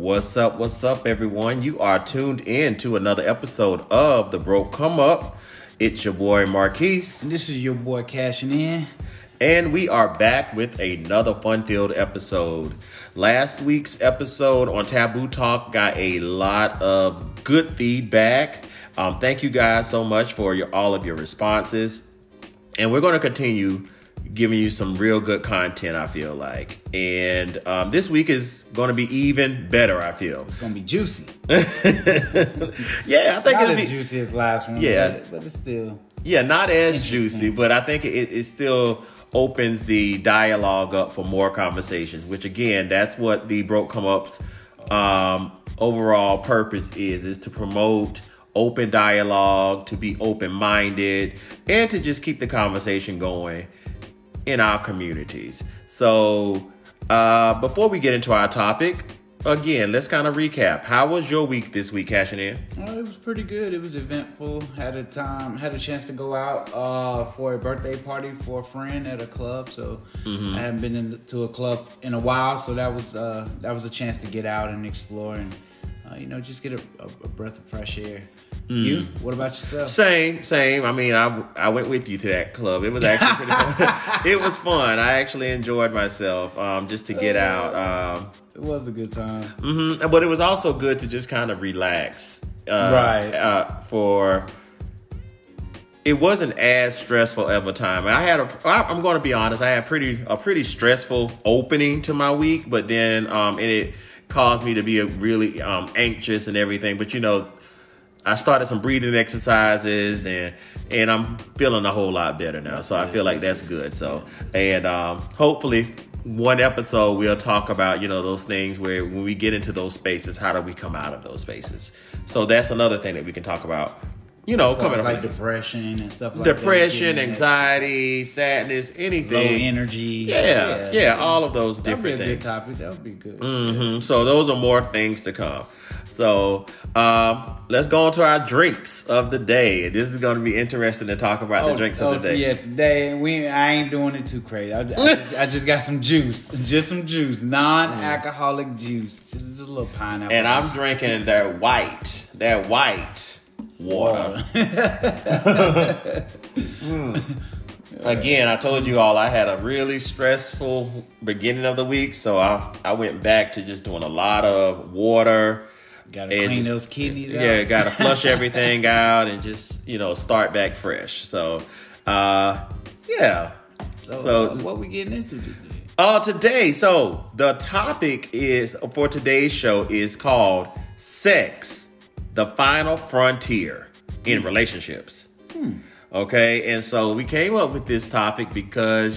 What's up, everyone? You are tuned in to another episode of The Broke Come Up. It's your boy, Marquise. And this is your boy, Cashing In. And we are back with another fun-filled episode. Last week's episode on Taboo Talk got a lot of good feedback. Thank you guys so much for all of your responses. And we're going to continue giving you some real good content, I feel like. And this week is going to be even better, I feel. It's going to be juicy. Yeah, I think not it'll as be juicy as last one. Yeah. But it's still... Yeah, not as juicy, but I think it still opens the dialogue up for more conversations, which again, that's what the Broke Come Up's overall purpose is to promote open dialogue, to be open-minded, and to just keep the conversation going in our communities. So before we get into our topic, again, let's kind of recap. How was your week this week, Cashing In? It was pretty good. It was eventful. Had a chance to go out for a birthday party for a friend at a club. So I haven't been to a club in a while. So that was a chance to get out and explore and just get a breath of fresh air. You? What about yourself? Same. I mean, I went with you to that club. It was actually pretty fun. It was fun. I actually enjoyed myself just to get out. It was a good time. But it was also good to just kind of relax. Right. It wasn't as stressful of a time. I'm going to be honest, I had a pretty stressful opening to my week, but then it caused me to be really anxious and everything. But I started some breathing exercises and I'm feeling a whole lot better now. So I feel like that's good. So, and hopefully one episode we'll talk about, those things where when we get into those spaces, how do we come out of those spaces? So that's another thing that we can talk about, coming up. Like depression and stuff like that. Depression, anxiety, sadness, anything. Low energy. Yeah, all of those different things. That would be a good topic. That would be good. So those are more things to come. So let's go on to our drinks of the day. This is going to be interesting to talk about the drinks of the day. Yeah, today I ain't doing it too crazy. I just got some juice, non-alcoholic juice, just a little pineapple. And I'm drinking that white water. Again, I told you all I had a really stressful beginning of the week, so I went back to just doing a lot of water. Gotta clean those kidneys out. Yeah, gotta flush everything out and just, start back fresh. So, yeah. So what we getting into today? Today, so the topic for today's show is called Sex, the Final Frontier in Relationships. Okay, and so we came up with this topic because,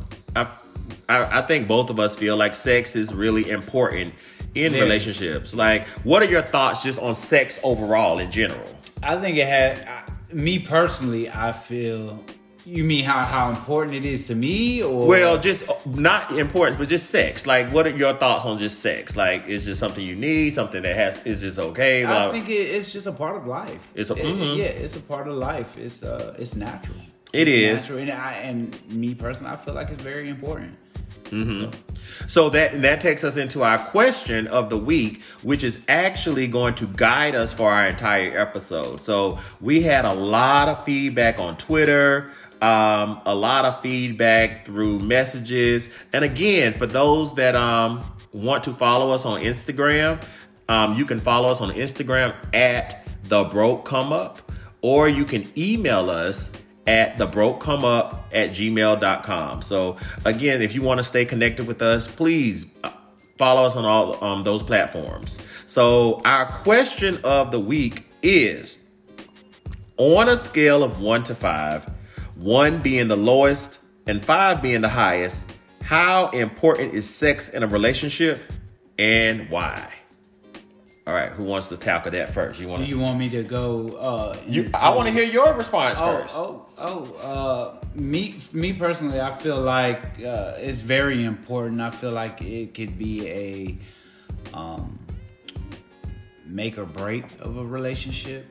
I think both of us feel like sex is really important in relationships. Like, what are your thoughts just on sex overall in general? I think me personally, I feel, you mean how important it is to me, or? Well, just not importance, but just sex. Like, what are your thoughts on just sex? Like, is just something you need, something that is just okay? I think it's just a part of life. It's it's a part of life. It's natural. It is natural, and me personally, I feel like it's very important. So that takes us into our question of the week, which is actually going to guide us for our entire episode. So we had a lot of feedback on Twitter, a lot of feedback through messages. And again, for those that want to follow us on Instagram, you can follow us on Instagram at The Broke Come Up, or you can email us at thebrokecomeup@gmail.com. So again, if you want to stay connected with us, please follow us on all those platforms. So our question of the week is, on a scale of 1 to 5, 1 being the lowest and 5 being the highest, how important is sex in a relationship and why? All right, who wants to tackle that first? Do you want me to go? I want to hear your response first. Me personally, I feel like it's very important. I feel like it could be a make or break of a relationship.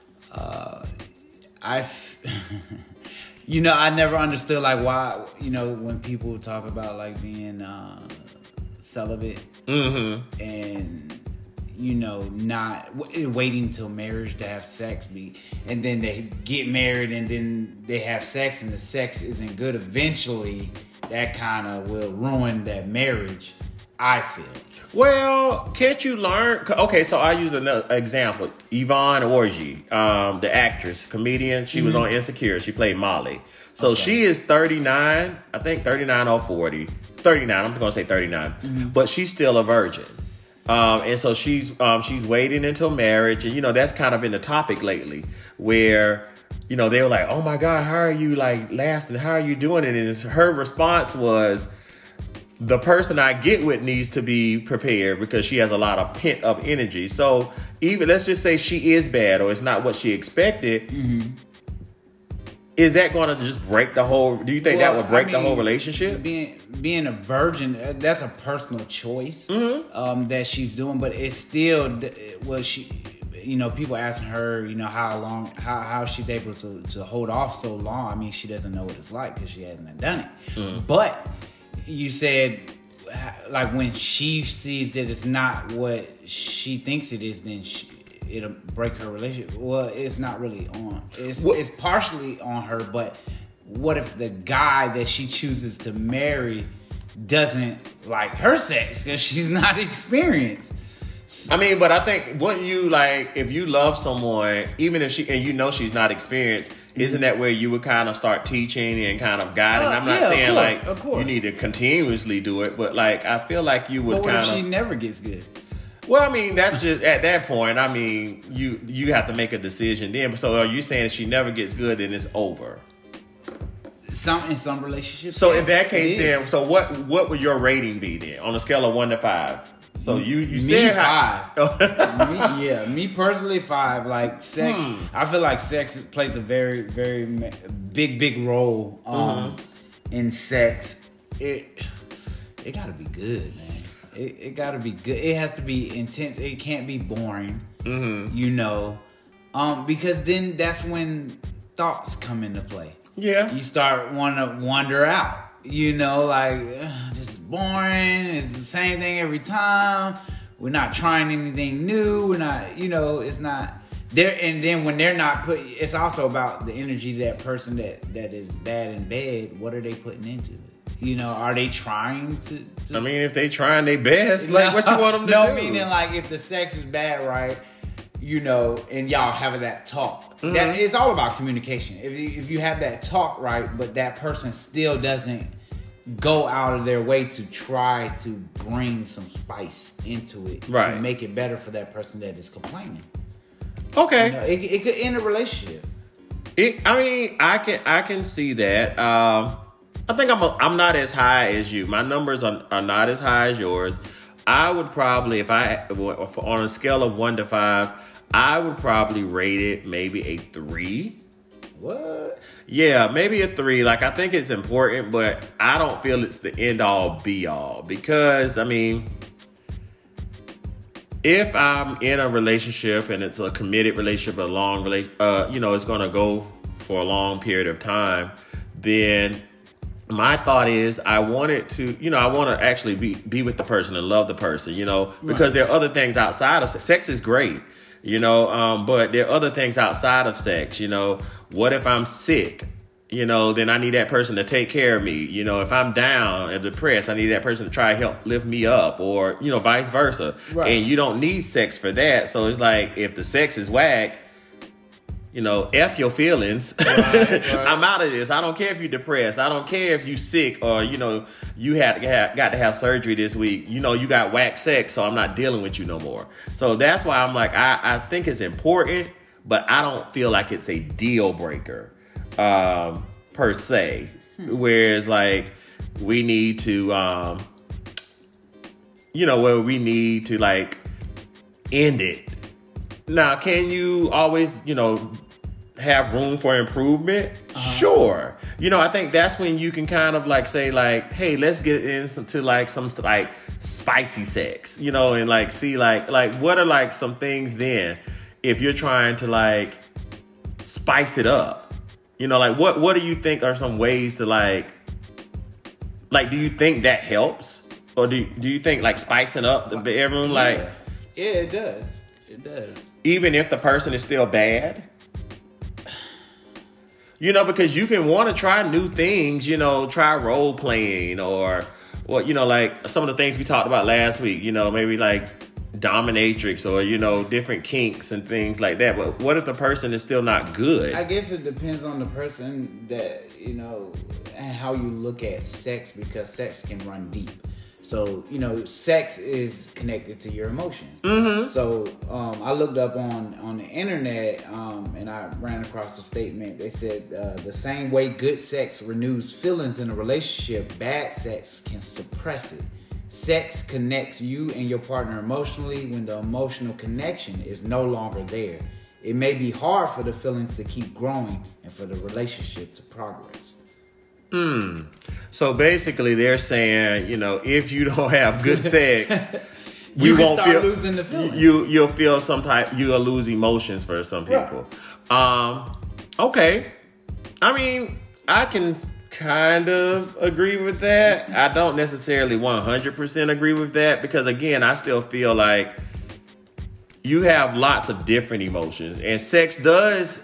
I never understood like why, when people talk about like being celibate, and not waiting till marriage to have sex, and then they get married and then they have sex and the sex isn't good. Eventually, that kind of will ruin that marriage, I feel. Well, can't you learn? Okay, so I use another example. Yvonne Orji, the actress, comedian, she was on Insecure. She played Molly. So she is 39, I think 39 or 40. 39, I'm going to say 39. But she's still a virgin. And so she's waiting until marriage. And, that's kind of been the topic lately where, they were like, oh, my God, how are you, lasting? How are you doing it? And her response was, the person I get with needs to be prepared because she has a lot of pent up energy. So even let's just say she is bad or it's not what she expected. Is that going to just break the whole? Do you think that would break the whole relationship? Being a virgin, that's a personal choice that she's doing, but it's still she. People asking her, how she's able to hold off so long. I mean, she doesn't know what it's like because she hasn't done it. But you said, when she sees that it's not what she thinks it is, then it'll break her relationship. Well, it's not really on. It's partially on her, but what if the guy that she chooses to marry doesn't like her sex because she's not experienced? I mean, but I think wouldn't you if you love someone, even if she's not experienced, isn't that where you would kind of start teaching and kind of guiding? I'm not saying of course. You need to continuously do it, but I feel like you would. But what if she never gets good? Well, I mean, that's just at that point. I mean, you have to make a decision then. So are you saying if she never gets good, then it's over? In some relationships. So in that case, then, so what would your rating be then on a scale of 1 to 5? So you said 5. Me personally 5. Sex, I feel like sex plays a very, very big role in sex. It gotta be good, man. It gotta be good. It has to be intense. It can't be boring. Because then that's when thoughts come into play. Yeah, you start wanting to wander out. This is boring. It's the same thing every time. We're not trying anything new. We're not, it's not there. And then when they're not it's also about the energy of that person that is bad in bed. What are they putting into it? Are they trying to? I mean, if they trying their best, what you want them to do? No, meaning if the sex is bad, right? And y'all having that talk. That it's all about communication. If you have that talk, right, but that person still doesn't go out of their way to try to bring some spice into it to make it better for that person that is complaining. Okay, it could end a relationship. I can see that. I think I'm not as high as you. My numbers are not as high as yours. I would probably, on a scale of 1 to 5, I would probably rate it maybe a 3. What? Yeah, maybe a 3. I think it's important, but I don't feel it's the end all be all because, I mean, if I'm in a relationship and it's a committed relationship, a long relationship, it's going to go for a long period of time, then my thought is I want to actually be with the person and love the person, because there are other things outside of sex. Sex is great, but there are other things outside of sex, What if I'm sick? Then I need that person to take care of me. If I'm down and depressed, I need that person to try to help lift me up or, vice versa. Right. And you don't need sex for that. So it's if the sex is whack, F your feelings. Right. I'm out of this. I don't care if you're depressed. I don't care if you're sick or, you got to have surgery this week. You got whack sex, so I'm not dealing with you no more. So that's why I'm I think it's important, but I don't feel like it's a deal breaker per se. Whereas we need to, where we need to end it. Now, can you always, have room for improvement? Sure. I think that's when you can kind of say hey, let's get into some spicy sex, and see what are some things then if you're trying to spice it up, what do you think are some ways to do you think that helps? Or do you think spicing up the bedroom Yeah, it does. It does. Even if the person is still bad? You know, because you can want to try new things, you know, try role playing or you know, like some of the things we talked about last week, you know, maybe like dominatrix or, you know, different kinks and things like that. But what if the person is still not good? I guess it depends on the person that, you know, and how you look at sex, because sex can run deep. So, you know, sex is connected to your emotions. Mm-hmm. So, I looked up on the internet, and I ran across a statement. They said the same way good sex renews feelings in a relationship, bad sex can suppress it. Sex connects you and your partner emotionally when the emotional connection is no longer there. It may be hard for the feelings to keep growing and for the relationship to progress. So basically they're saying, you know, if you don't have good sex, you won't start losing the feelings. You'll feel you'll lose emotions for some people. Right. Okay. I mean, I can kind of agree with that. I don't necessarily 100% agree with that because, again, I still feel like you have lots of different emotions, and sex does,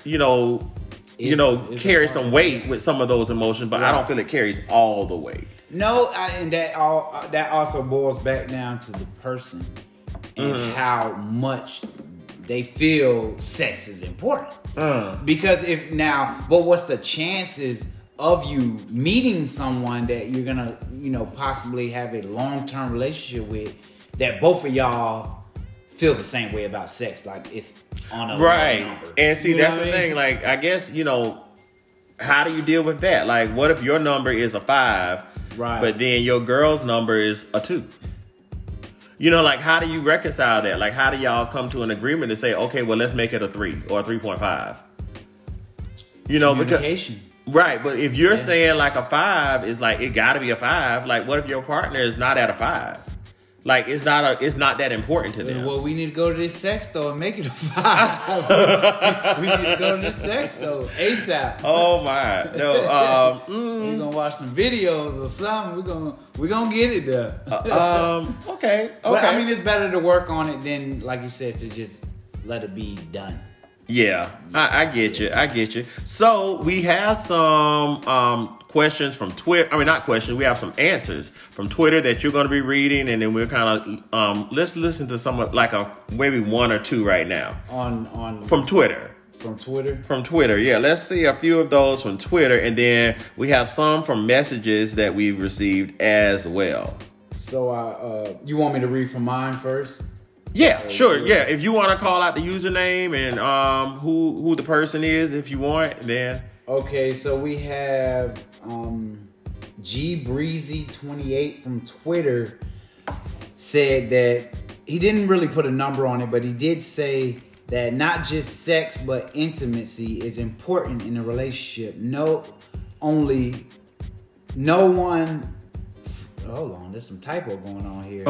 carry some weight with some of those emotions, but right. I don't feel it carries all the weight. No, and that also boils back down to the person and how much they feel sex is important. Because but what's the chances of you meeting someone that you're gonna, possibly have a long-term relationship with, that both of y'all feel the same way about sex, like it's on a right number. And see, that's the thing. Like, I guess, how do you deal with that? Like, what if your number is a 5, right, but then your girl's number is a 2? Like, how do you reconcile that? Like, how do y'all come to an agreement to say, okay, well, let's make it a 3 or a 3.5? Communication. Right, but if you're saying like a 5 is like, it got to be a 5. Like, what if your partner is not at a 5? Like, it's not that important to them. Well, we need to go to this sex store and make it a 5. We need to go to this sex store ASAP. Oh my! No, we're gonna watch some videos or something. We're gonna get it there. Okay. But I mean, it's better to work on it than, like you said, to just let it be done. Yeah. I get you. So we have some questions from Twitter. I mean, not questions. We have some answers from Twitter that you're going to be reading, and then we're kind of let's listen to some, like maybe 1 or 2 right now from Twitter. From Twitter, yeah. Let's see a few of those from Twitter, and then we have some from messages that we've received as well. So, you want me to read from mine first? Yeah, sure. Yeah, if you want to call out the username and who the person is, if you want, then. Okay, so we have GBreezy28 from Twitter said that he didn't really put a number on it, but he did say that not just sex but intimacy is important in a relationship. Hold on, there's some typo going on here.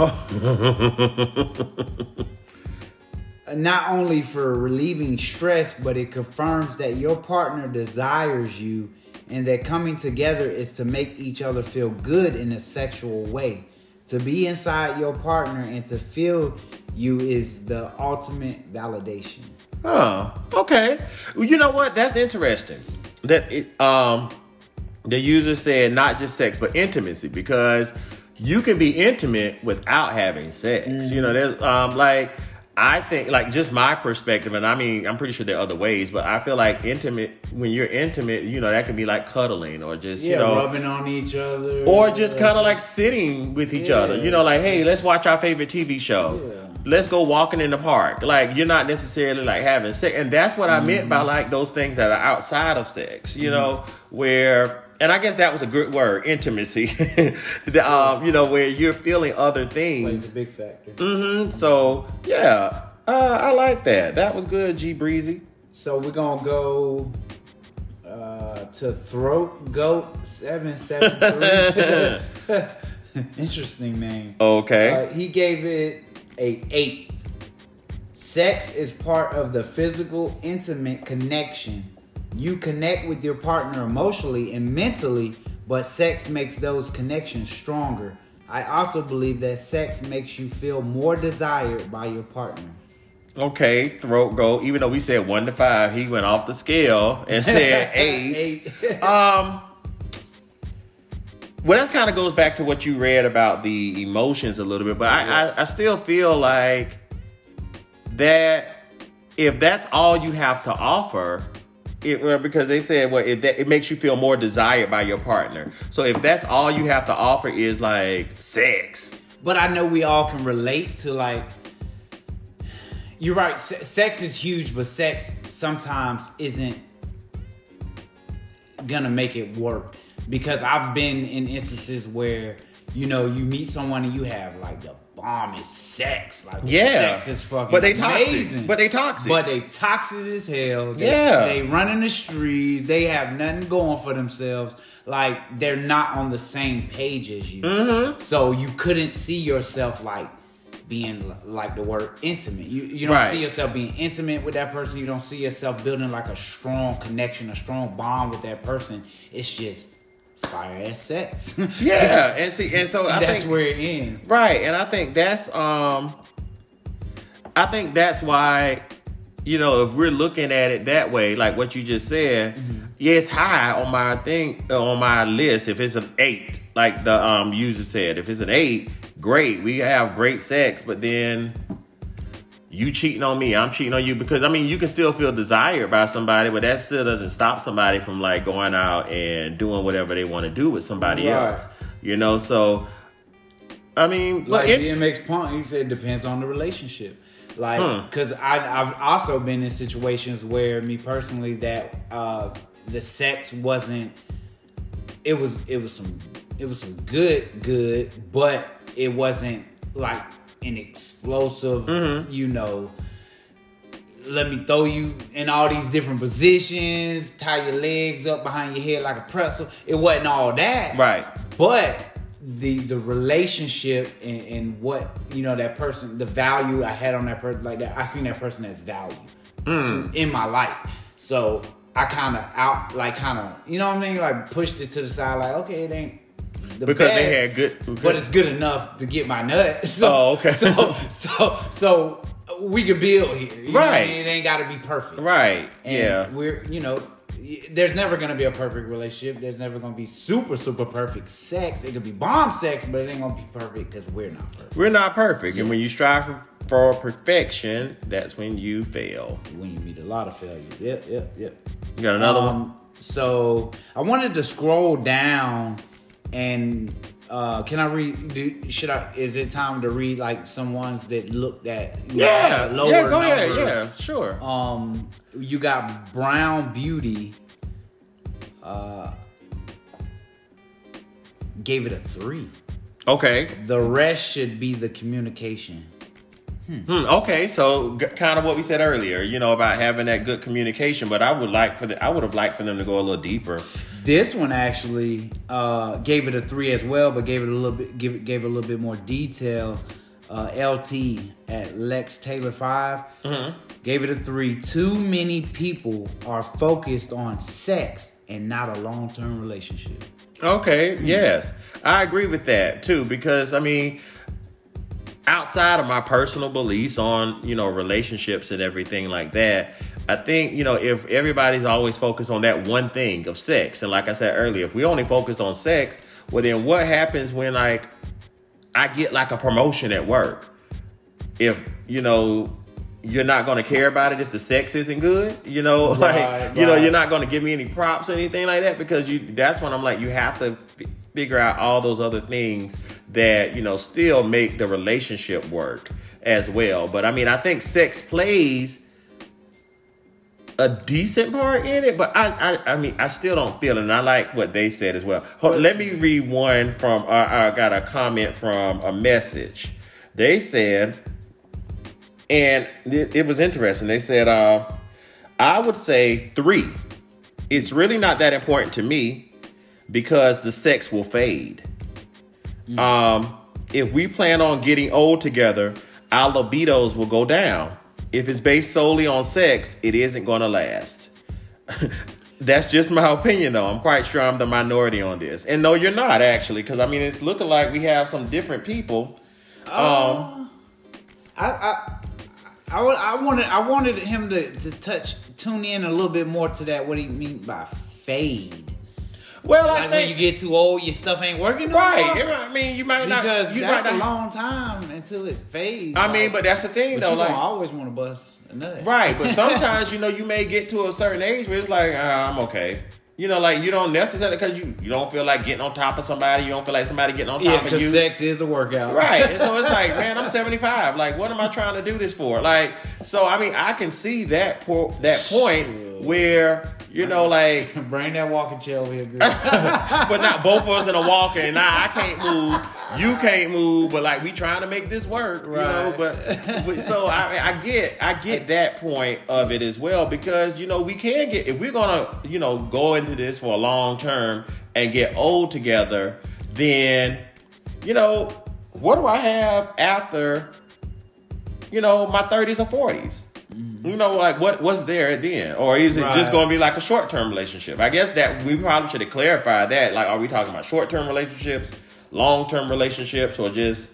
Not only for relieving stress, but it confirms that your partner desires you and that coming together is to make each other feel good in a sexual way. To be inside your partner and to feel you is the ultimate validation. Oh, okay. Well, you know what? That's interesting. That it the user said not just sex, but intimacy, because you can be intimate without having sex. There's I think, like, just my perspective, and I mean, I'm pretty sure there are other ways, but I feel like when you're intimate, that can be like cuddling or just, rubbing on each other. Or just kind of like sitting with each other. Like, hey, let's watch our favorite TV show. Yeah. Let's go walking in the park. Like, you're not necessarily like having sex. And that's what I meant by like those things that are outside of sex, where... And I guess that was a good word, intimacy. Where you're feeling other things. Plays a big factor. So, yeah, I like that. That was good, G Breezy. So we're going to go to Throat Goat 773. Interesting name. Okay. He gave it a 8. Sex is part of the physical, intimate connection. You connect with your partner emotionally and mentally, but sex makes those connections stronger. I also believe that sex makes you feel more desired by your partner. Okay, throat goat. Even though we said 1 to 5, he went off the scale and said 8. Well, that kind of goes back to what you read about the emotions a little bit, but I still feel like that if that's all you have to offer, because they said, well, it makes you feel more desired by your partner. So if that's all you have to offer is like sex. But I know we all can relate to like, you're right, sex is huge, but sex sometimes isn't gonna make it work. Because I've been in instances where, you know, you meet someone and you have like the bombest sex. Like sex is fucking amazing. But they toxic. But they toxic as hell. Yeah. They run in the streets. They have nothing going for themselves. Like they're not on the same page as you. Mm-hmm. So you couldn't see yourself like being like the word intimate. You don't see yourself being intimate with that person. You don't see yourself building like a strong connection, a strong bond with that person. It's just fire ass sex. Yeah, and so I that's think where it ends. Right, and I think that's why, you know, if we're looking at it that way, like what you just said, yeah, it's high on my list. If it's an 8, like the user said, if it's an 8, great, we have great sex, but then you cheating on me, I'm cheating on you, because I mean, you can still feel desired by somebody, but that still doesn't stop somebody from like going out and doing whatever they want to do with somebody else, you know. So I mean, like DMX Punk, he said it depends on the relationship. Like, because I've also been in situations where me personally that the sex wasn't. It was some good, but it wasn't like an explosive, you know, let me throw you in all these different positions, tie your legs up behind your head like a pretzel. It wasn't all that. Right. But the relationship and what, you know, that person, the value I had on that person, like that, I seen that person as value in my life. So I kind of, you know what I mean? Like pushed it to the side, like, okay, it ain't the because best, they had good, but it's good enough to get my nut. So, okay. So we can build here. You know what I mean? It ain't got to be perfect. Right. And we're, you know, there's never going to be a perfect relationship. There's never going to be super, super perfect sex. It could be bomb sex, but it ain't going to be perfect because we're not perfect. We're not perfect. And when you strive for perfection, that's when you fail. When you meet a lot of failures. Yep. You got another one? So I wanted to scroll down and can I read? Is it time to read like some ones that looked at? Lower go ahead. number? Yeah, sure. You got Brown Beauty. Gave it a 3. Okay. The rest should be the communication. Okay, so kind of what we said earlier, you know, about having that good communication. But I would have liked for them to go a little deeper. This one actually gave it a 3 as well, but gave it a little bit more detail. LT at Lex Taylor 5 gave it a 3. Too many people are focused on sex and not a long-term relationship. Okay, yes, I agree with that too, because I mean, outside of my personal beliefs on, you know, relationships and everything like that, I think, you know, if everybody's always focused on that one thing of sex, and like I said earlier, if we only focused on sex, well then what happens when like I get like a promotion at work? If, you know, you're not going to care about it if the sex isn't good, you know, you know, you're not going to give me any props or anything like that, because that's when I'm like, you have to figure out all those other things that, you know, still make the relationship work as well. But I mean, I think sex plays a decent part in it, but I mean, I still don't feel it. And I like what they said as well. Let me read one from, I got a comment from a message. They said, and it was interesting. They said, I would say 3. It's really not that important to me because the sex will fade. If we plan on getting old together, our libidos will go down. If it's based solely on sex, it isn't going to last. That's just my opinion, though. I'm quite sure I'm the minority on this. And no, you're not, actually, because, I mean, it's looking like we have some different people. I wanted him to tune in a little bit more to that, what he mean by fade. Well, like I think when you get too old, your stuff ain't working no right. more. I mean, you might not because you that's might not, a long time until it fades. I mean, but that's the thing, but though. You Like, gonna always want to bust a nut, right? But sometimes you may get to a certain age where it's like, I'm okay. Like you don't necessarily because you don't feel like getting on top of somebody. You don't feel like somebody getting on top of you. because sex is a workout, right? And so it's like, man, I'm 75. Like, what am I trying to do this for? Like, so I mean, I can see that point where like bring that walking chair over here, girl. but not both of us in a walker, and I can't move. You can't move, but like we trying to make this work, right. But so I get that point of it as well because we can get if we're gonna go into this for a long term and get old together, then what do I have after my 30s or 40s? Mm-hmm. Like what's there then? Or is it just going to be like a short-term relationship? I guess that we probably should have clarified that. Like, are we talking about short-term relationships, long-term relationships, or just,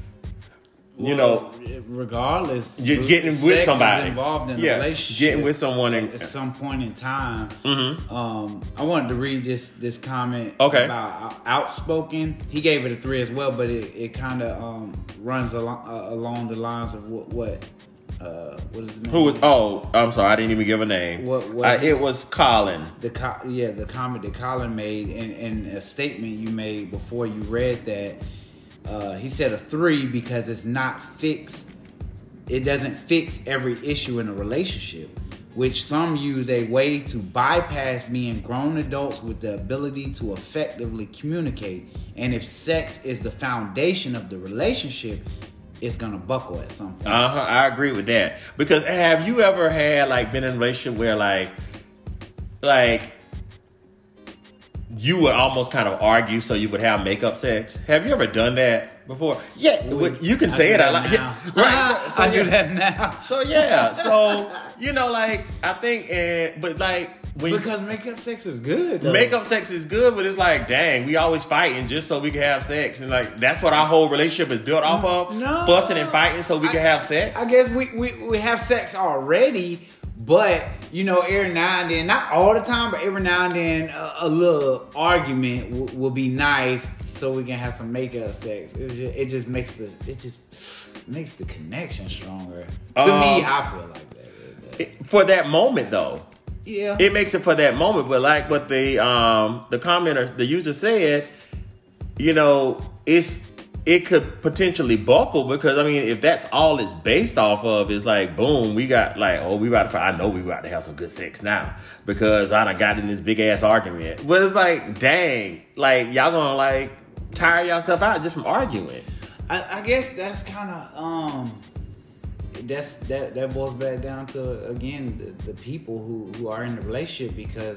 regardless, you're getting with somebody. Is involved in a relationship. Getting with someone at some point in time. Mm-hmm. I wanted to read this comment about Outspoken. He gave it a 3 as well, but it kind of runs along the lines of what is his name? Who was? Oh, I'm sorry, I didn't even give a name. It was Colin. The comment that Colin made in a statement you made before you read that. He said a 3 because it's not fixed. It doesn't fix every issue in a relationship, which some use a way to bypass being grown adults with the ability to effectively communicate. And if sex is the foundation of the relationship, it's gonna buckle at some point. I agree with that. Because have you ever had been in a relationship where like you would almost kind of argue so you would have makeup sex? Have you ever done that before? Yeah, you can say it. Yeah, right. So I do that now. So yeah, so I think, but because makeup sex is good. Though. Makeup sex is good, but it's like, dang, we always fighting just so we can have sex, and that's what our whole relationship is built off of. No, fussing and fighting so we can have sex. I guess we have sex already, but every now and then, not all the time, but every now and then, a little argument will be nice so we can have some makeup sex. It just makes the connection stronger. To me, I feel like that. For that moment, though. Yeah, it makes it for that moment, but like what the commenter, the user said, it could potentially buckle because I mean, if that's all it's based off of, is like, boom, we got I know we about to have some good sex now because I done got in this big ass argument. But it's like, dang, y'all gonna tire yourself out just from arguing. I guess that's kind of that boils back down to again the people who are in the relationship because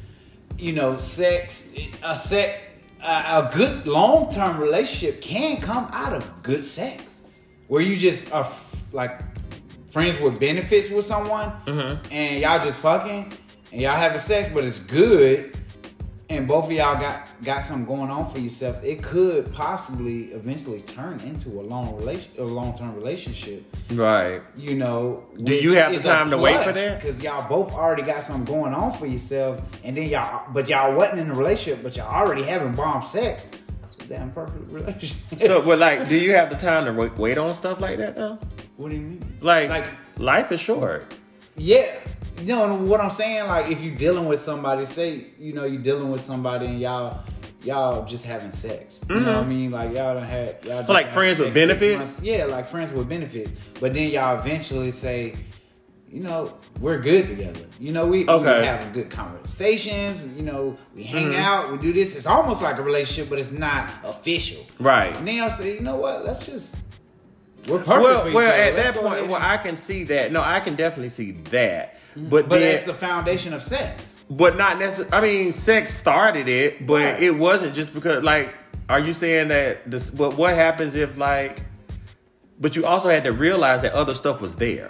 a good long-term relationship can come out of good sex where you just are friends with benefits with someone and y'all just fucking and y'all having sex but it's good and both of y'all got something going on for yourself. It could possibly eventually turn into a long-term relationship. Right. Do you have the time to wait for that? Because y'all both already got something going on for yourselves, and then y'all wasn't in a relationship, but y'all already having bomb sex. It's a damn perfect relationship. So, but do you have the time to wait on stuff like that though? What do you mean? Like life is short. Yeah. What I'm saying, if you're dealing with somebody, say, you're dealing with somebody and y'all just having sex. You know what I mean? Y'all done had... Y'all like friends with benefits? Yeah, like friends with benefits. But then y'all eventually say, we're good together. We have good conversations. We hang out, we do this. It's almost like a relationship, but it's not official. Right. And then y'all say, you know what? Let's just... We're perfect for each other. At that point, I can see that. No, I can definitely see that. But that's the foundation of sex. But not necessarily. I mean, sex started it, but it wasn't just because. Are you saying that this? But what happens if but you also had to realize that other stuff was there.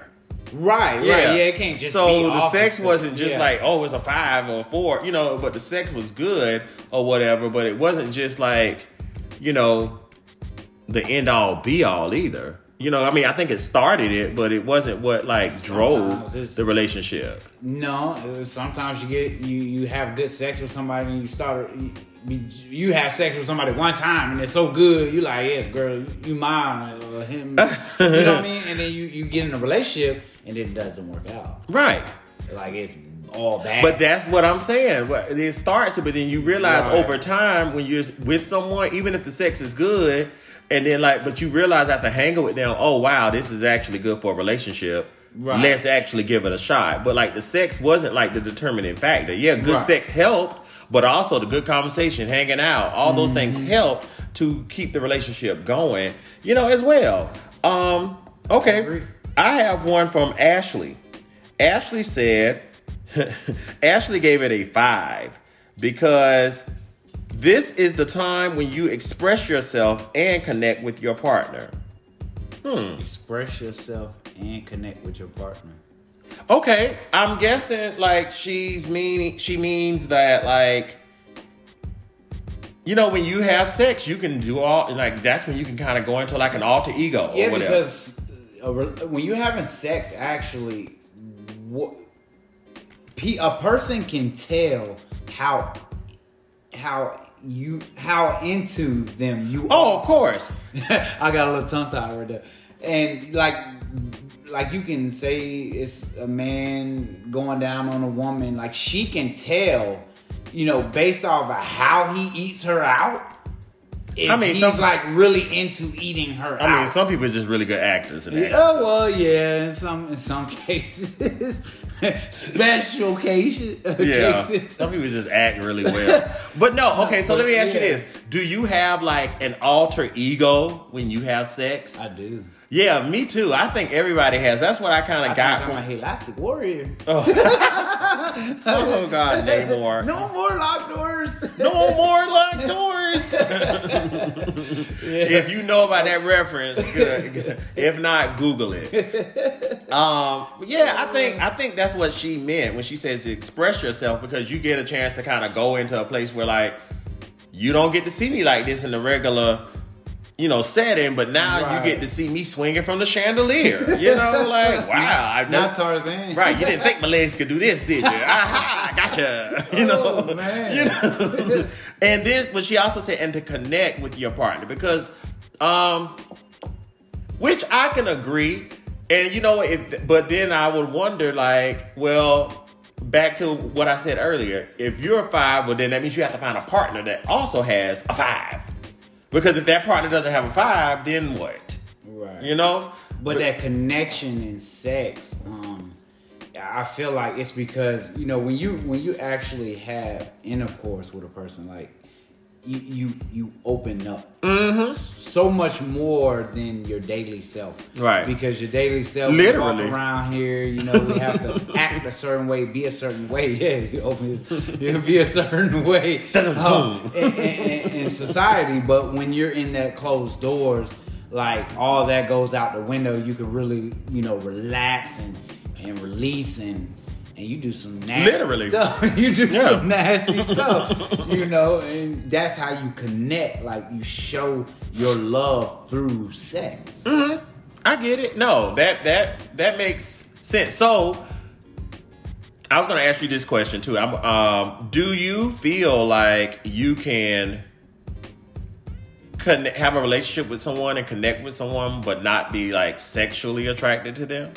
Right. Yeah, it can't just so be the sex opposite. wasn't just like, oh, it's a 5 or a 4, you know, but the sex was good or whatever, but it wasn't just like, you know, the end all be all either. You know, I mean, I think it started it, but it wasn't what like drove the relationship. No, sometimes you have good sex with somebody and you have sex with somebody one time and it's so good, you like, yeah, girl, you mine or him, you know what I mean? And then you get in a relationship and it doesn't work out. Right. Like it's all bad. But that's what I'm saying. It starts, but then you realize over time when you're with someone, even if the sex is good, and then but you realize after hanging with them, oh wow, this is actually good for a relationship. Right. Let's actually give it a shot. But like the sex wasn't like the determining factor. Yeah, good sex helped, but also the good conversation, hanging out, all those things helped to keep the relationship going, you know, as well. Okay. I have one from Ashley. Ashley said, Ashley gave it a 5 because this is the time when you express yourself and connect with your partner. Express yourself and connect with your partner. Okay, I'm guessing like she means that like, you know, when you have sex, you can do all like that's when you can kind of go into like an alter ego or whatever. Because when you're having sex, actually, a person can tell how into them you are. Oh, of course. I got a little tongue tied right there. And like you can say it's a man going down on a woman. Like she can tell, you know, based off of how he eats her out. If he's like really into eating her out. I mean, some people are just really good actors and actresses. Oh well, yeah. In some cases, special cases. Yeah, some people just act really well. But no, okay. So let me ask you this: do you have like an alter ego when you have sex? I do. Yeah, me too. I think everybody has. That's what I kind of got from my Elastic Warrior. Oh, oh God, Namor. No more locked doors. No more locked doors. If you know about that reference, good. If not, Google it. Yeah, I think that's what she meant when she says to express yourself, because you get a chance to kind of go into a place where like you don't get to see me like this in the regular, you know, setting, but now you get to see me swinging from the chandelier. You know, like, wow. Not Tarzan. Right, you didn't think my legs could do this, did you? Aha, gotcha. You know, man. You know? And then, but she also said, and to connect with your partner, because, which I can agree. And you know, but then I would wonder, like, well, back to what I said earlier, if you're a 5, well, then that means you have to find a partner that also has a 5. Because if that partner doesn't have a 5, then what? Right. You know? But that connection in sex, I feel like it's because, you know, when you actually have intercourse with a person, like you open up so much more than your daily self. Right. Because your daily self, literally, you walk around here, you know, we have to act a certain way, be a certain way. Yeah, you'll be a certain way in society. But when you're in that closed doors, like all that goes out the window. You can really, you know, relax and release and you do some nasty stuff. You do some nasty stuff, you know, and that's how you connect. Like you show your love through sex. Mm-hmm. I get it. No, that makes sense. So I was going to ask you this question too. Do you feel like you can have a relationship with someone and connect with someone, but not be like sexually attracted to them?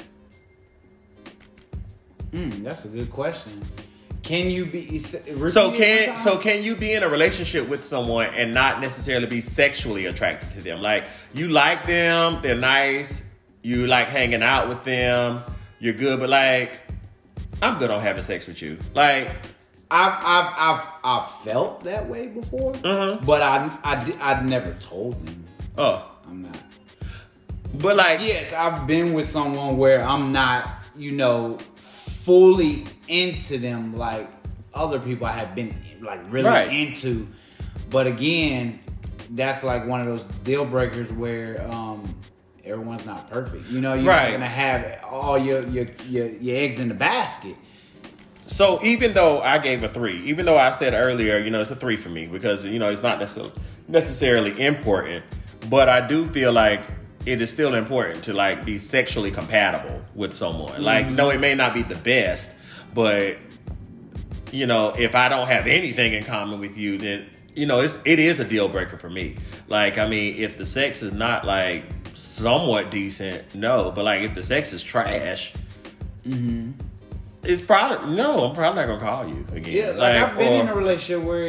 That's a good question. Can you be can you be in a relationship with someone and not necessarily be sexually attracted to them? Like you like them, they're nice, you like hanging out with them, you're good, but like I'm good on having sex with you. Like I've felt that way before, but I never told them. Oh, I'm not. But like, yes, I've been with someone where I'm not, you know, fully into them like other people I have been like really into. But again, that's like one of those deal breakers where everyone's not perfect. You're not gonna have all your eggs in the basket. So even though I gave a 3, even though I said earlier, it's a 3 for me because it's not necessarily important, but I do feel like it is still important to like be sexually compatible with someone. Mm-hmm. Like, no, it may not be the best, but if I don't have anything in common with you, then it is a deal breaker for me. Like, I mean, if the sex is not like somewhat decent, no, but like if the sex is trash. Mm-hmm. It's probably no. I'm probably not gonna call you again. Yeah, like I've been in a relationship where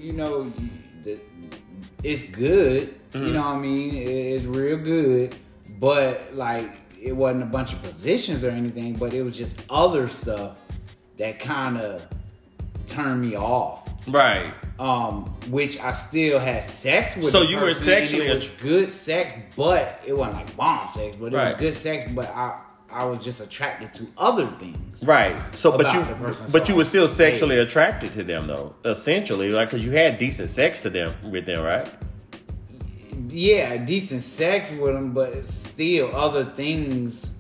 it's good. Mm-hmm. You know what I mean? It's real good, but like it wasn't a bunch of positions or anything. But it was just other stuff that kind of turned me off. Right. Which I still had sex with. So you were sexually. It was good sex, but it wasn't like bomb sex. But it was good sex. But I was just attracted to other things. Right. So, but you were still sexually attracted to them, though. Essentially, like, because you had decent sex with them, right? Yeah, decent sex with them, but still other things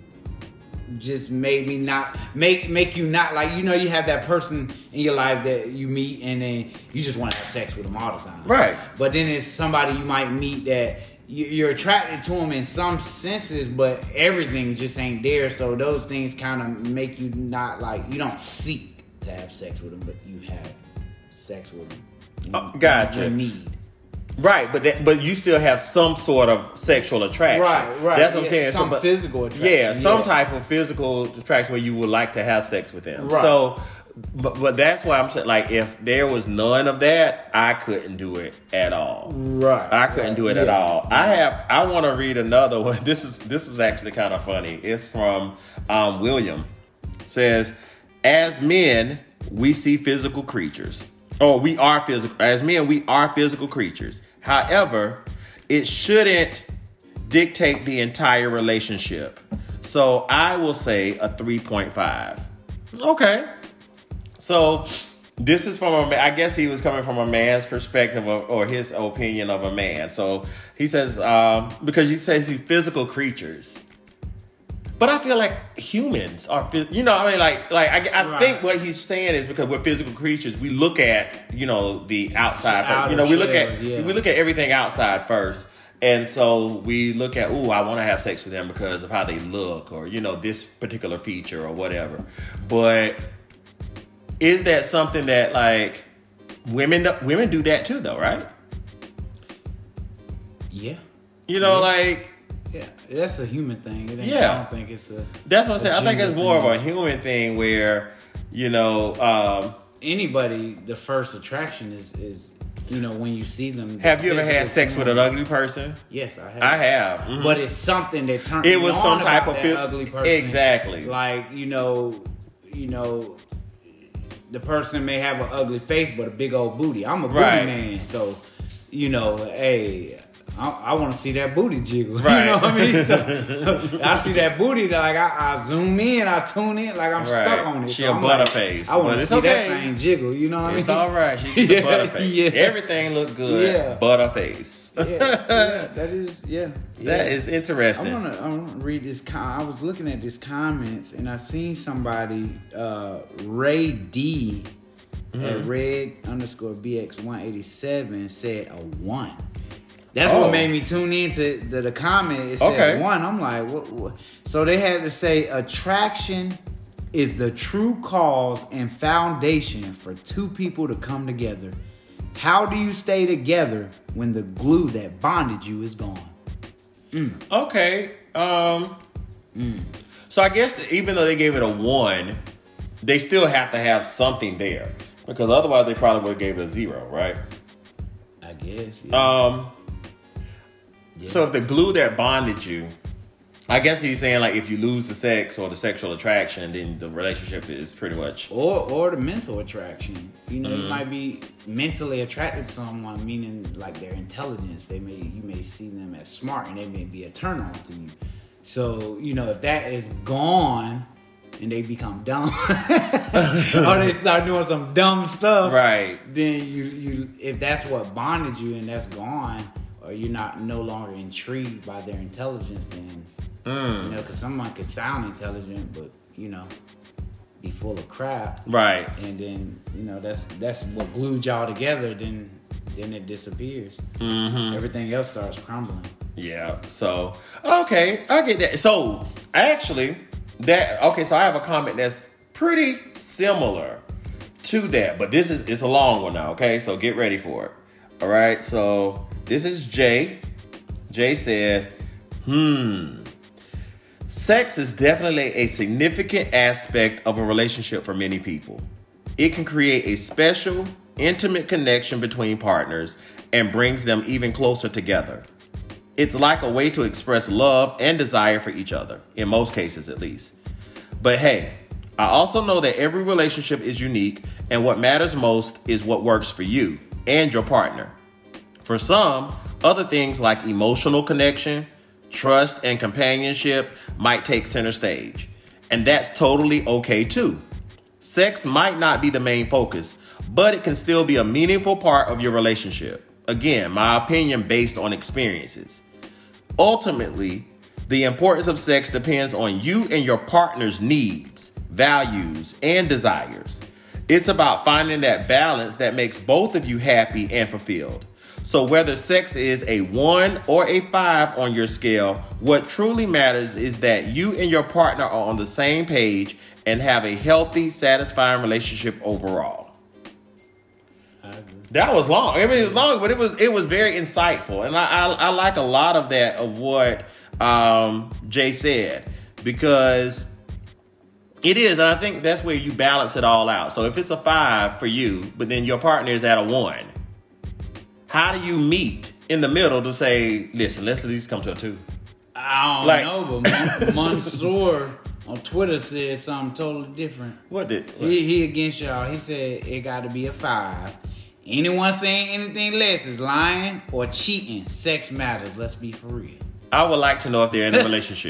just made me not make you not like you have that person in your life that you meet and then you just want to have sex with them all the time. Right. But then there's somebody you might meet that. You're attracted to them in some senses, but everything just ain't there. So those things kind of make you not like, you don't seek to have sex with them, but you have sex with them. Gotcha. You need. Right, but you still have some sort of sexual attraction. Right. That's what I'm saying. Some physical attraction. Yeah, some type of physical attraction where you would like to have sex with them. Right. So, but that's why I'm saying, like, if there was none of that, I couldn't do it at all. Right. I couldn't do it at all. I want to read another one. This was actually kind of funny. It's from William. It says, as men, we see physical creatures. Oh, we are physical. As men, we are physical creatures. However, it shouldn't dictate the entire relationship. So I will say a 3.5. Okay. So this is from I guess he was coming from a man's perspective or his opinion of a man. So he says, because he says he's physical creatures. But I feel like humans are, I think what he's saying is because we're physical creatures, we look at, the outside. We look at everything outside first. And so we look at, I want to have sex with them because of how they look or, this particular feature or whatever. But is that something that like women do that too though, right? Yeah. Yeah, that's a human thing. I don't think it's a. That's what I'm saying. I think it's more of a human thing where, anybody, the first attraction is when you see them. Have you ever had sex with an ugly person? Yes, I have. I have. Mm-hmm. But it's something that turned me on some type of ugly person. Exactly. Like, the person may have an ugly face but a big old booty. I'm a booty man, so hey. I want to see that booty jiggle. Right. You know what I mean? So, I see that booty, like I zoom in, I tune in, like I'm stuck on it. She a butterface. I want to see that thing jiggle. You know what I mean? It's all right. She keep the butterface. Yeah. Everything look good. Yeah. Butterface. That is. Yeah. That is interesting. I want to read this. I was looking at these comments and I seen somebody, Ray D, at red_BX187 said a 1. That's what made me tune into the comment. It said 1. I'm like, what? So they had to say attraction is the true cause and foundation for two people to come together. How do you stay together when the glue that bonded you is gone? Okay. So I guess even though they gave it a 1, they still have to have something there because otherwise they probably would have gave it a 0, right? I guess. Yeah. Yeah. So if the glue that bonded you, I guess he's saying like if you lose the sex or the sexual attraction, then the relationship is pretty much or the mental attraction. You might be mentally attracted to someone, meaning like their intelligence. You may see them as smart, and they may be a turn on to you. So if that is gone and they become dumb, or they start doing some dumb stuff, right? Then you if that's what bonded you and that's gone. or you're not no longer intrigued by their intelligence, then you know, because someone could sound intelligent, but you know, be full of crap, right? And then you know that's what glued y'all together. Then it disappears. Everything else starts crumbling. Yeah. So okay, I get that. So actually, so I have a comment that's pretty similar to that, but it's a long one now. Okay, so get ready for it. All right. So this is Jay. Jay said, sex is definitely a significant aspect of a relationship for many people. It can create a special, intimate connection between partners and brings them even closer together. It's like a way to express love and desire for each other, in most cases at least. But hey, I also know that every relationship is unique, and what matters most is what works for you and your partner. For some, other things like emotional connection, trust, and companionship might take center stage. And that's totally okay too. Sex might not be the main focus, but it can still be a meaningful part of your relationship. Again, my opinion based on experiences. Ultimately, the importance of sex depends on you and your partner's needs, values, and desires. It's about finding that balance that makes both of you happy and fulfilled. So whether sex is a 1 or a 5 on your scale, what truly matters is that you and your partner are on the same page and have a healthy, satisfying relationship overall. I agree. That was long. I mean, it's long, but it was very insightful. And I like a lot of that of what Jay said, because it is, and I think that's where you balance it all out. So if it's a 5 for you, but then your partner is at a 1, how do you meet in the middle to say, listen, let's at least come to a 2? I don't know, but Mansoor on Twitter said something totally different. What? He against y'all. He said it got to be a 5. Anyone saying anything less is lying or cheating. Sex matters. Let's be for real. I would like to know if they're in a relationship.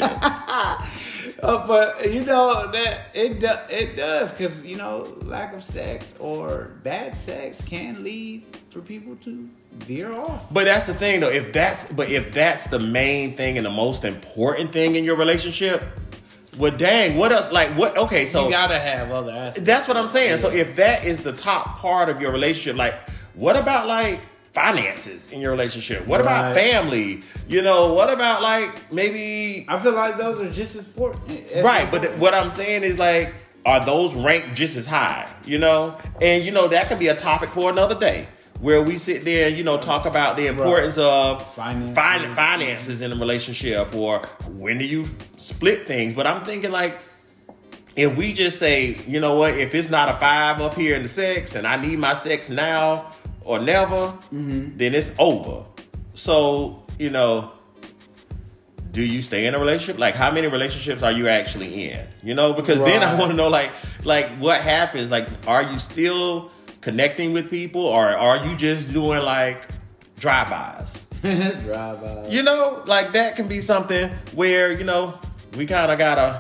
But you know that it does, because you know, lack of sex or bad sex can lead for people to veer off. But that's the thing, though. If that's the main thing and the most important thing in your relationship, well, dang, what else? Like, what? Okay, so you gotta have other aspects. That's what I'm saying. Yeah. So if that is the top part of your relationship, like, what about like finances in your relationship? What about family? You know, what about like maybe? I feel like those are just as important. Right, but what I'm saying is like, are those ranked just as high? You know, and you know that could be a topic for another day, where we sit there and, you know, talk about the importance of finances in a relationship, or when do you split things. But I'm thinking, like, if we just say, you know what, if it's not a 5 up here in the sex and I need my sex now or never, then it's over. So, you know, do you stay in a relationship? Like, how many relationships are you actually in? You know, because then I want to know, like what happens? Like, are you still connecting with people, or are you just doing like drive-bys? Drive-bys. You know, like that can be something where, you know, we kind of gotta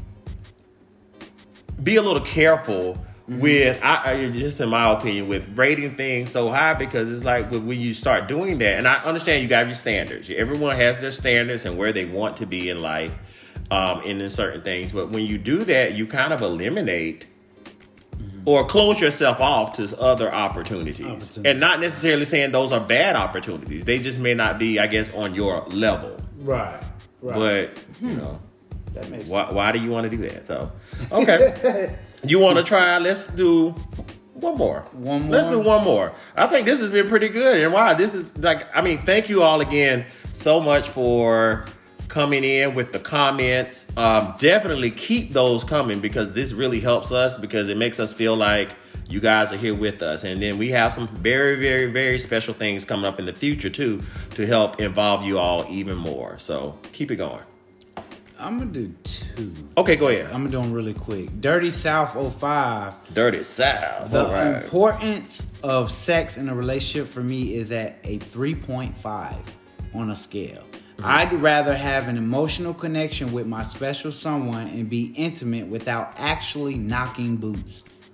be a little careful with, just in my opinion, with rating things so high, because it's like when you start doing that, and I understand you got your standards. Everyone has their standards and where they want to be in life, and in certain things. But when you do that, you kind of eliminate or close yourself off to other opportunities. And not necessarily saying those are bad opportunities. They just may not be, I guess, on your level. Right. But, you know, that makes sense. Why do you want to do that? So, okay. You want to try? Let's do one more. Let's do one more. I think this has been pretty good. And wow, this is like, I mean, thank you all again so much for coming in with the comments. Definitely keep those coming, because this really helps us, because it makes us feel like you guys are here with us. And then we have some very, very, very special things coming up in the future too, to help involve you all even more. So keep it going. I'm gonna do 2. Okay, go ahead. I'm gonna do them really quick. Dirty South 05. Dirty South. The importance of sex in a relationship for me is at a 3.5 on a scale. I'd rather have an emotional connection with my special someone and be intimate without actually knocking boots.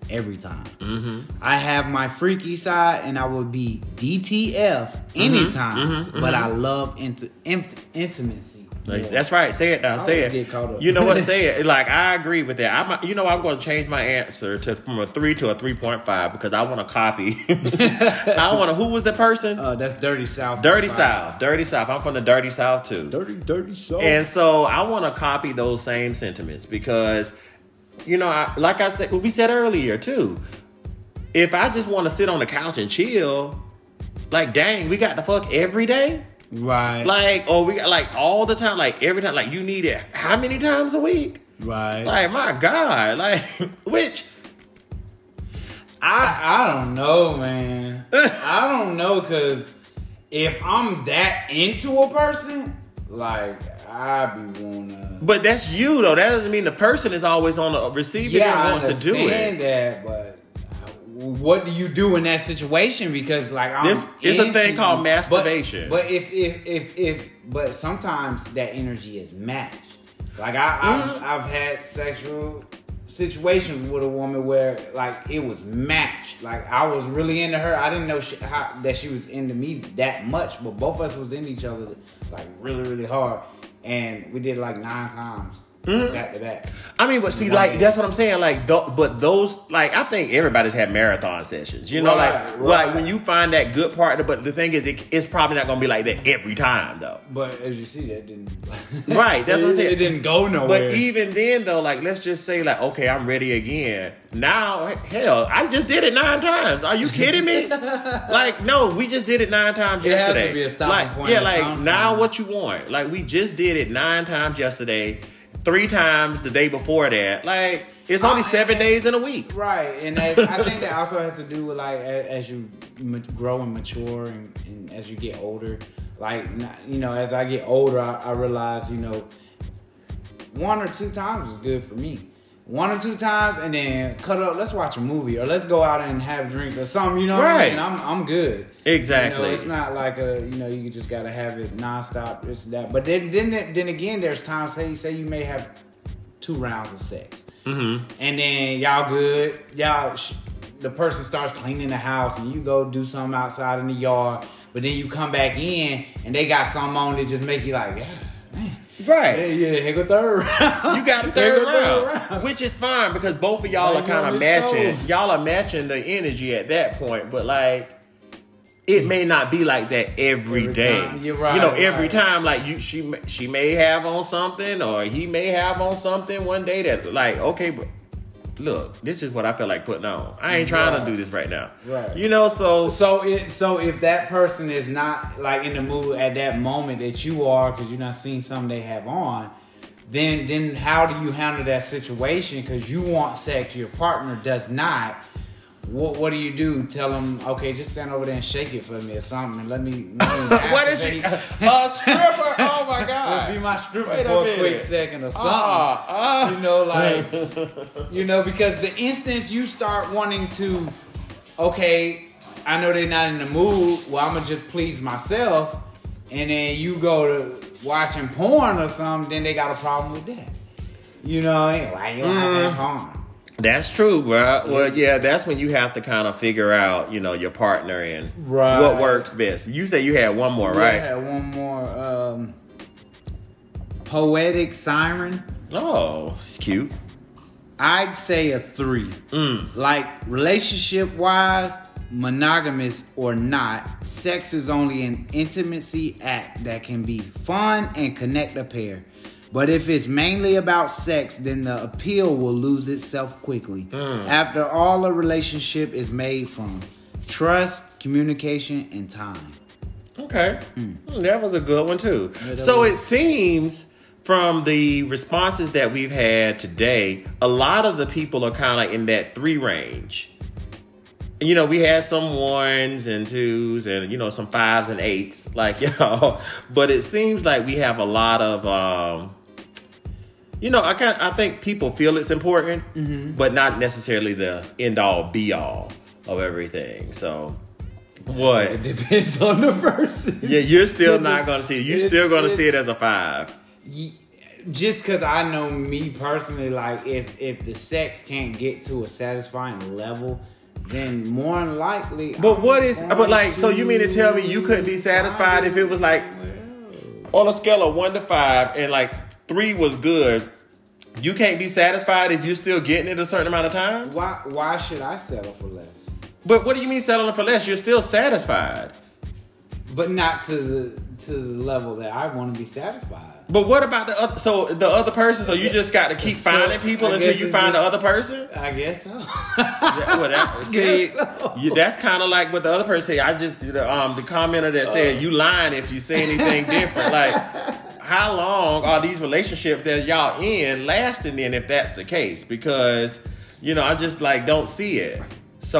every time. I have my freaky side, and I would be DTF anytime. But I love intimacy. That's right. Say it now. Say it. You know what? Say it. Like, I agree with that. I'm going to change my answer from a 3 to a 3.5 because I want to copy. Who was the person? That's Dirty South. Dirty South. Dirty South. I'm from the Dirty South too. Dirty South. And so I want to copy those same sentiments because, like I said, we said earlier too, if I just want to sit on the couch and chill, like, dang, we got to fuck every day. Right. Like, we got like all the time, like every time, like you need it how many times a week? Right. Like, my God, like, which I don't know, man. I don't know, because if I'm that into a person, like, I be wanna. But that's you though. That doesn't mean the person is always on the receiving end and wants to do it. I understand that, but what do you do in that situation? Because like it's a thing called masturbation. But sometimes that energy is matched. Like I've had sexual situations with a woman where like it was matched. Like I was really into her. I didn't know that she was into me that much, but both of us was into each other like really, really hard, and we did it like 9 times. Back to back. I mean, but see, like, that's what I'm saying. Like, but those, like, I think everybody's had marathon sessions. You know, right. Like when you find that good partner. But the thing is, it's probably not going to be like that every time, though. But as you see, that didn't. Right. That's what I'm saying. It didn't go nowhere. But even then, though, like, let's just say, like, okay, I'm ready again. Now, hell, I just did it 9 times. Are you kidding me? Like, no, we just did it 9 times yesterday. It has to be a stopping point. Yeah, like, now what you want? Like, we just did it 9 times yesterday. 3 times the day before that. Like, it's only 7 days in a week. Right. And I think that also has to do with, like, as you grow and mature and as you get older. Like, as I get older, I realize, 1 or 2 times is good for me. 1 or 2 times, and then cut up. Let's watch a movie, or let's go out and have drinks or something. You know what I mean? I'm good. Exactly. It's not like you just gotta have it nonstop. This that. But then again, there's times. Say you may have 2 rounds of sex, and then y'all good. The person starts cleaning the house, and you go do something outside in the yard. But then you come back in, and they got something on that just make you like, yeah, man. Right. Yeah, here go 3rd round. You got a third round. Which is fine because both of y'all are kind of matching. Stove. Y'all are matching the energy at that point. But like, it may not be like that every day. Time. You're right. Every time, like she may have on something or he may have on something one day that like, okay, but look, this is what I feel like putting on. I ain't trying to do this right now. Right. So if that person is not like in the mood at that moment that you are, because you're not seeing something they have on, then how do you handle that situation? Because you want sex, your partner does not. What do you do? Tell them, okay, just stand over there and shake it for me or something, and let me what is she? A stripper? Oh my God! Be my stripper for a quick second or something. Because the instance you start wanting to, okay, I know they're not in the mood. Well, I'm gonna just please myself, and then you go to watching porn or something. Then they got a problem with that. Why you watching porn? That's true, bro. Well, yeah, that's when you have to kind of figure out, your partner and what works best. You say you had one more, right? I had one more. Poetic Siren. Oh, it's cute. I'd say a 3. Like, relationship-wise, monogamous or not, sex is only an intimacy act that can be fun and connect a pair. But if it's mainly about sex, then the appeal will lose itself quickly. After all, a relationship is made from trust, communication, and time. Okay. That was a good one, too. So it seems from the responses that we've had today, a lot of the people are kind of in that 3 range. We had some 1s and 2s and, some 5s and 8s, like, but it seems like we have a lot of, I think people feel it's important, but not necessarily the end all be all of everything. So what? It depends on the person. Yeah, you're still not going to see it. You're still going to see it as a 5. just because I know me personally, like if the sex can't get to a satisfying level, then more than likely. But what is? But like, so you mean to tell me you couldn't be satisfied if it was like on a scale of 1 to 5 and like 3 was good? You can't be satisfied if you're still getting it a certain amount of times? Why should I settle for less? But what do you mean settling for less? You're still satisfied. But not to the level that I want to be satisfied. But what about the other? So the other person? So you just got to keep finding people until you find the other person? I guess so. That's kind of like what the other person said. I just the commenter that said you lying if you say anything different. Like, how long are these relationships that y'all in lasting? Then, if that's the case, because I just like don't see it. So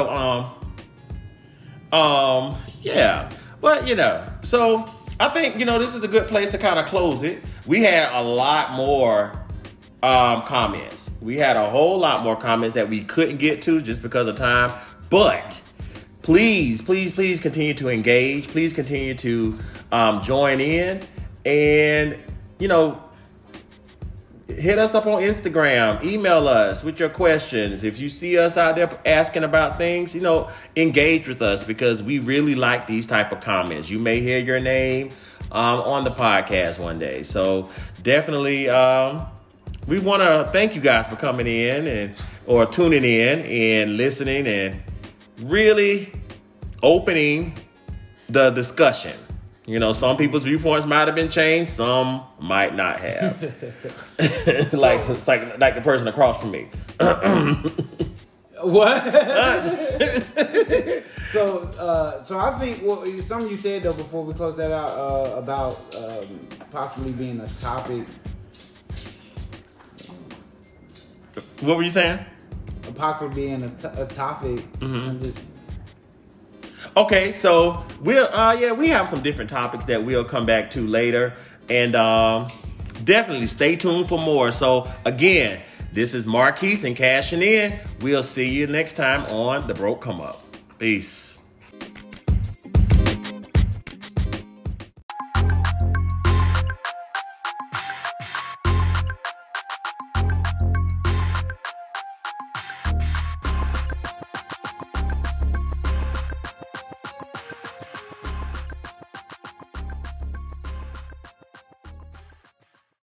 yeah, but so. I think, this is a good place to kind of close it. We had a lot more comments. We had a whole lot more comments that we couldn't get to just because of time. But please, please, please continue to engage. Please continue to join in. And, hit us up on Instagram. Email us with your questions. If you see us out there asking about things, engage with us because we really like these type of comments. You may hear your name on the podcast one day. So definitely, we want to thank you guys for coming in or tuning in and listening and really opening the discussion. Some people's viewpoints might have been changed, some might not have. It's like the person across from me. What? So I think something you said though before we close that out about possibly being a topic. What were you saying? Possibly being a topic. Mm-hmm. Okay, so we have some different topics that we'll come back to later, and definitely stay tuned for more. So again, this is Marquise and Cashing In. We'll see you next time on The Broke Come Up. Peace.